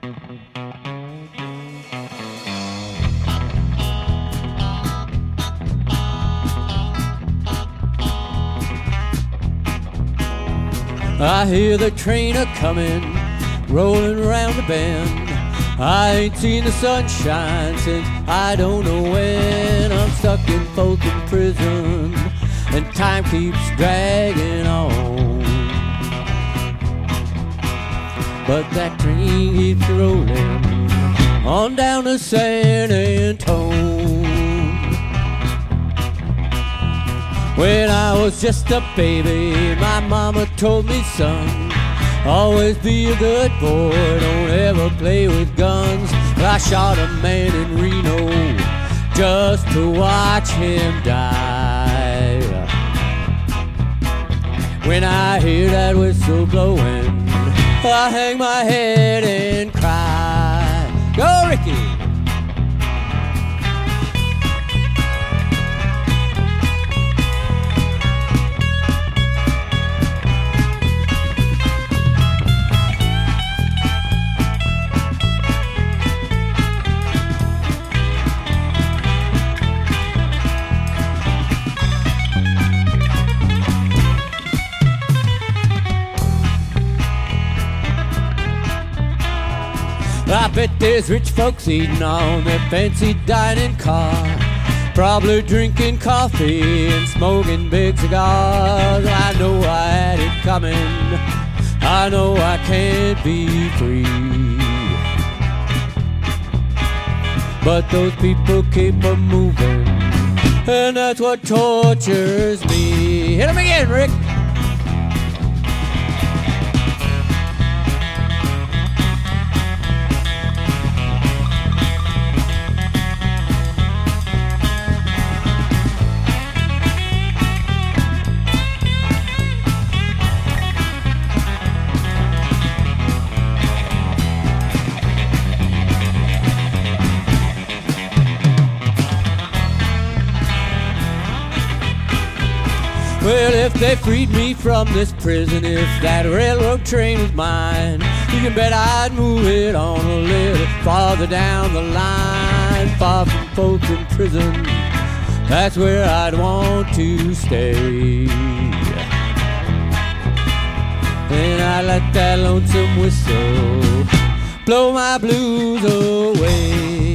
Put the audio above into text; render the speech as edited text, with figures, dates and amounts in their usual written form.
I hear the train a-comin', rollin' around the bend. I ain't seen the sunshine since I don't know when. I'm stuck in Folsom Prison, and time keeps dragging on. But that train keeps rollin' on down to San Antone. When I was just a baby, my mama told me, son, always be a good boy, don't ever play with guns. I shot a man in Reno just to watch him die. When I hear that whistle blowing, I hang my head and cry. Go, Ricky! I bet there's rich folks eating on their fancy dining car, probably drinking coffee and smoking big cigars. I know I had it coming, I know I can't be free, but those people keep a moving, and that's what tortures me. Hit 'em again, Rick! Well, if they freed me from this prison, if that railroad train was mine, you can bet I'd move it on a little farther down the line, far from Folsom Prison. That's where I'd want to stay. And I let that lonesome whistle blow my blues away.